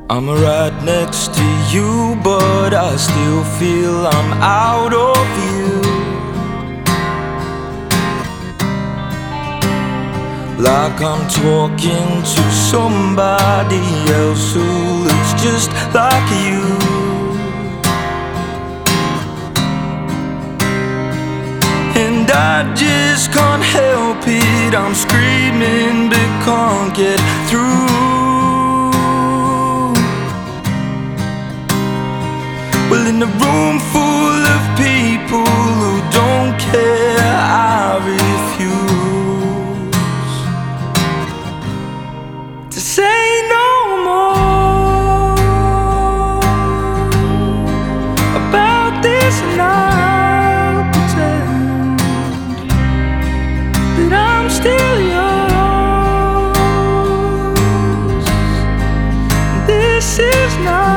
I'm right next to you, but I still feel I'm out of view. Like I'm talking to somebody else who looks just like you. And I just can't help it, I'm screaming but can't get through. Well, in a room full of people who don't care, I refuse to say no more about this, and I'll pretend that I'm still yours. This is not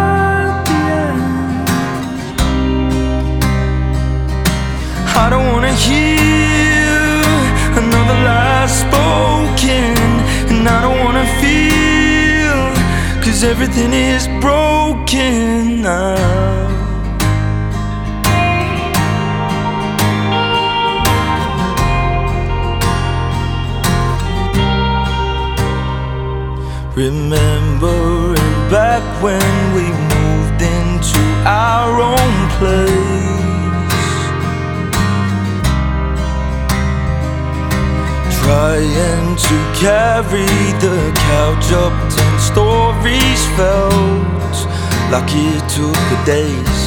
I don't wanna hear another lie spoken, and I don't wanna feel, 'cause everything is broken now. Remembering back when we moved into our own place, trying to carry the couch up 10 stories felt like it took days.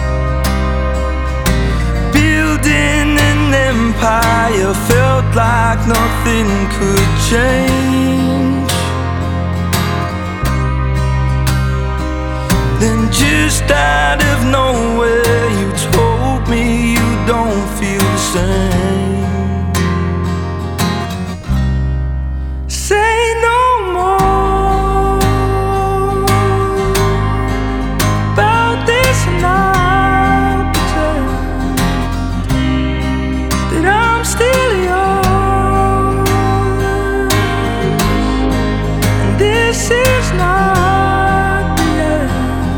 Building an empire felt like nothing could change. Then just out of nowhere you told me you don't feel the same. Say no more about this, and I'll pretend that I'm still yours. And this is not the end.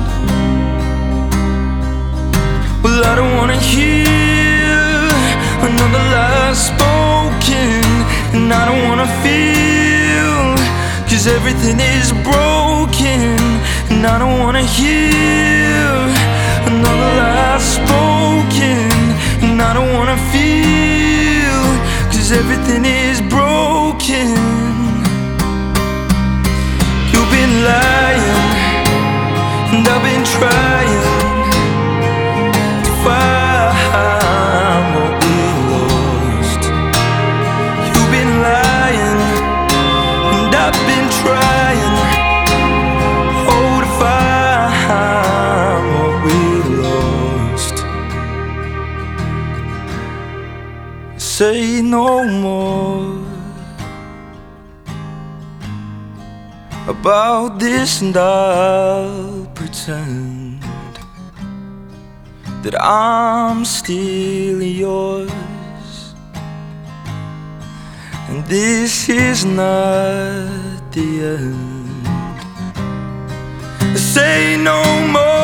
Well, I don't wanna hear another lie spoken, and I don't wanna feel, 'cause everything is broken. And I don't wanna hear another lie spoken, and I don't wanna feel, 'cause everything is broken. You've been lying, and I've been trying to find what we lost. You've been lying, and I've been trying, oh, to find what we lost. Say no more about this, and I'll pretend that I'm still yours. And this is not the end. Say no more.